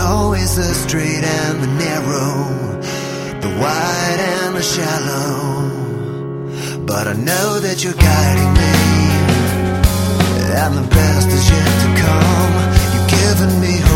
always the straight and the narrow, the wide and the shallow. But I know that you're guiding me, and the best is yet to come. You've given me hope.